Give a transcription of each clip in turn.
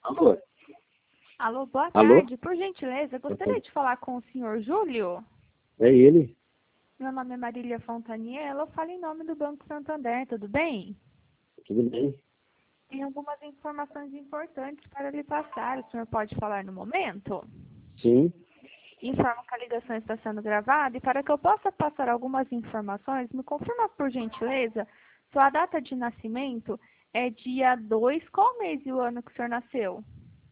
Alô? Alô, boa Alô? tarde. Por gentileza, gostaria de falar com o senhor Júlio. É ele? Meu nome é Marília Fontaniello, eu falo em nome do Banco Santander, tudo bem? Tudo bem? Tem algumas informações importantes para lhe passar. O senhor pode falar no momento? Sim. Informo que a ligação está sendo gravada e para que eu possa passar algumas informações, me confirma por gentileza, sua data de nascimento é dia 2. Qual mês e o ano que o senhor nasceu?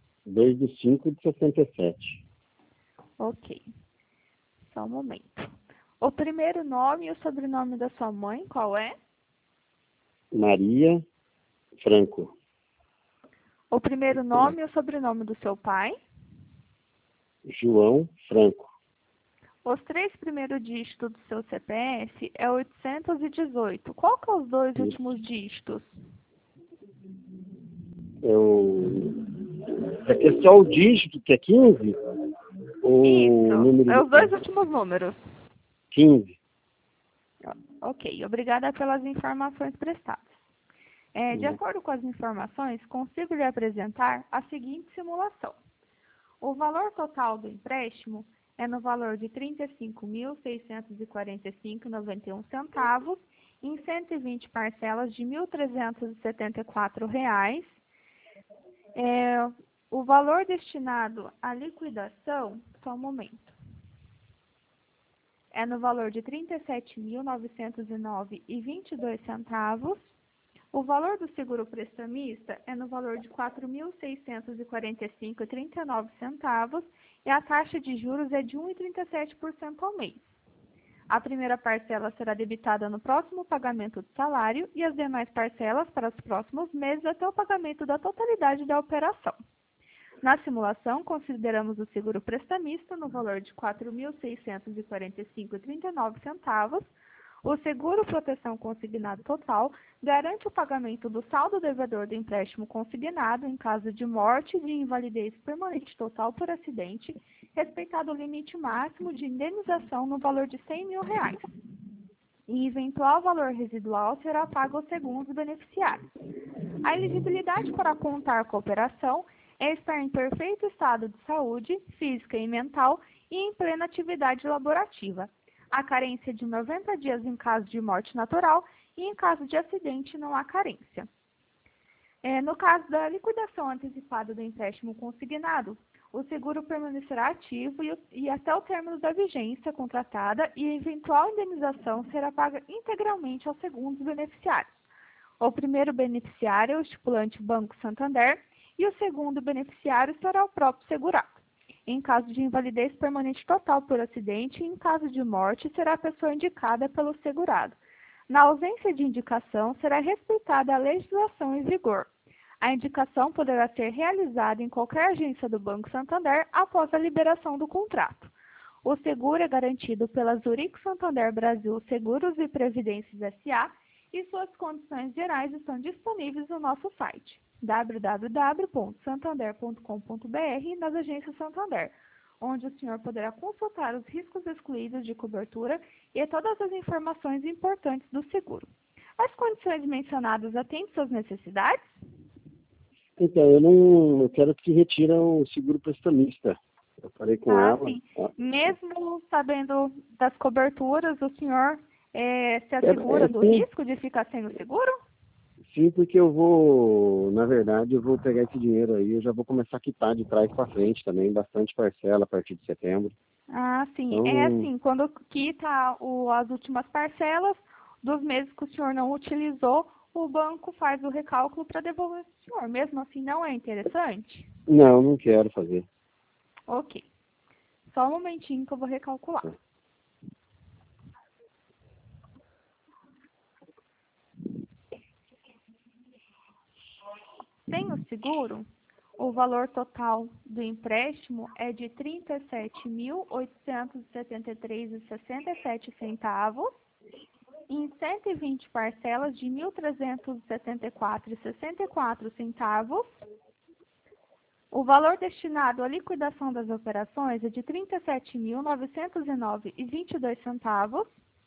2/5/67. Ok, só um momento. O primeiro nome e o sobrenome da sua mãe, qual é? Maria Franco. O primeiro nome e o sobrenome do seu pai? João Franco. Os 3 primeiros dígitos do seu CPF é 818. Qual que é os 2 últimos dígitos? É só o dígito, que é 15? Ou o Isso, número é os 2 últimos números. 15? Ok, obrigada pelas informações prestadas. De acordo com as informações, consigo lhe apresentar a seguinte simulação. O valor total do empréstimo é no valor de R$ 35.645,91 em 120 parcelas de R$ 1.374. O valor destinado à liquidação, só um momento, é no valor de R$ 37.909,22. O valor do seguro prestamista é no valor de R$ 4.645,39 e a taxa de juros é de 1,37% ao mês. A primeira parcela será debitada no próximo pagamento do salário e as demais parcelas para os próximos meses até o pagamento da totalidade da operação. Na simulação, consideramos o seguro prestamista no valor de R$ 4.645,39. O seguro proteção consignado total garante o pagamento do saldo devedor do empréstimo consignado em caso de morte e de invalidez permanente total por acidente, respeitado o limite máximo de indenização no valor de R$ 100 mil. Em eventual valor residual, será pago aos segundos beneficiários. A elegibilidade para contar com a operação é estar em perfeito estado de saúde, física e mental e em plena atividade laborativa. A carência de 90 dias em caso de morte natural e em caso de acidente não há carência. No caso da liquidação antecipada do empréstimo consignado, o seguro permanecerá ativo e até o término da vigência contratada e a eventual indenização será paga integralmente aos segundos beneficiários. O primeiro beneficiário é o estipulante Banco Santander e o segundo beneficiário será o próprio segurado. Em caso de invalidez permanente total por acidente e em caso de morte, será a pessoa indicada pelo segurado. Na ausência de indicação, será respeitada a legislação em vigor. A indicação poderá ser realizada em qualquer agência do Banco Santander após a liberação do contrato. O seguro é garantido pela Zurich Santander Brasil Seguros e Previdências S.A. e suas condições gerais estão disponíveis no nosso site www.santander.com.br nas agências Santander, onde o senhor poderá consultar os riscos excluídos de cobertura e todas as informações importantes do seguro. As condições mencionadas atendem suas necessidades? Então, eu quero que retira o seguro prestamista. Eu falei com ela. Sim. Mesmo sabendo das coberturas, o senhor se assegura do risco de ficar sem o seguro? Sim, porque na verdade, eu vou pegar esse dinheiro aí, eu já vou começar a quitar de trás para frente também, bastante parcela a partir de setembro. Sim. Então, Quando quita as últimas parcelas dos meses que o senhor não utilizou, o banco faz o recálculo para devolver para o senhor. Mesmo assim, não é interessante? não quero fazer. Ok. Só um momentinho que eu vou recalcular. Sem o seguro, o valor total do empréstimo é de R$ 37.873,67 em 120 parcelas de R$ 1.374,64. O valor destinado à liquidação das operações é de R$ 37.909,22.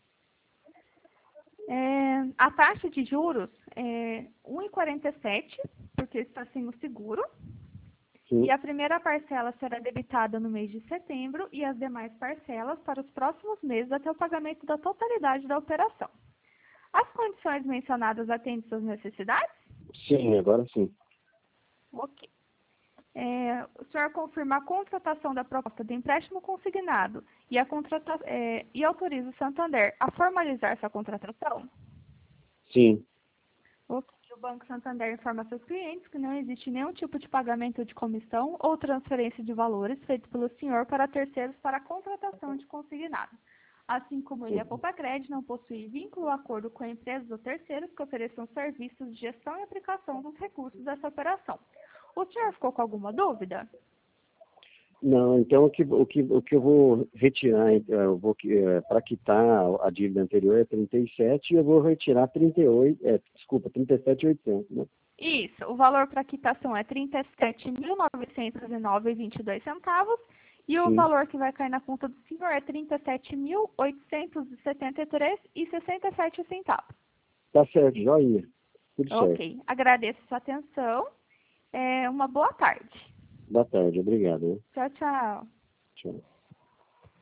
A taxa de juros é 1,47, porque está sem o seguro. Sim. E a primeira parcela será debitada no mês de setembro e as demais parcelas para os próximos meses até o pagamento da totalidade da operação. As condições mencionadas atendem suas necessidades? Sim, agora sim. Ok. O senhor confirma a contratação da proposta de empréstimo consignado e autoriza o Santander a formalizar essa contratação? Sim. Ok. O Banco Santander informa seus clientes que não existe nenhum tipo de pagamento de comissão ou transferência de valores feito pelo senhor para terceiros para a contratação de consignado. Assim como ele, a Copacred não possui vínculo ou acordo com empresas ou terceiros que ofereçam serviços de gestão e aplicação dos recursos dessa operação. O senhor ficou com alguma dúvida? Não, então o que eu vou retirar, para quitar a dívida anterior é 37 e eu vou retirar 37.800, né? Isso, o valor para quitação é R$ 37.909,22 e o Sim, valor que vai cair na conta do senhor é R$ 37.873,67 centavos. tá certo, joinha. Tudo certo. Ok, agradeço sua atenção. Uma boa tarde. Boa tarde, obrigado, né? Tchau, tchau. Tchau.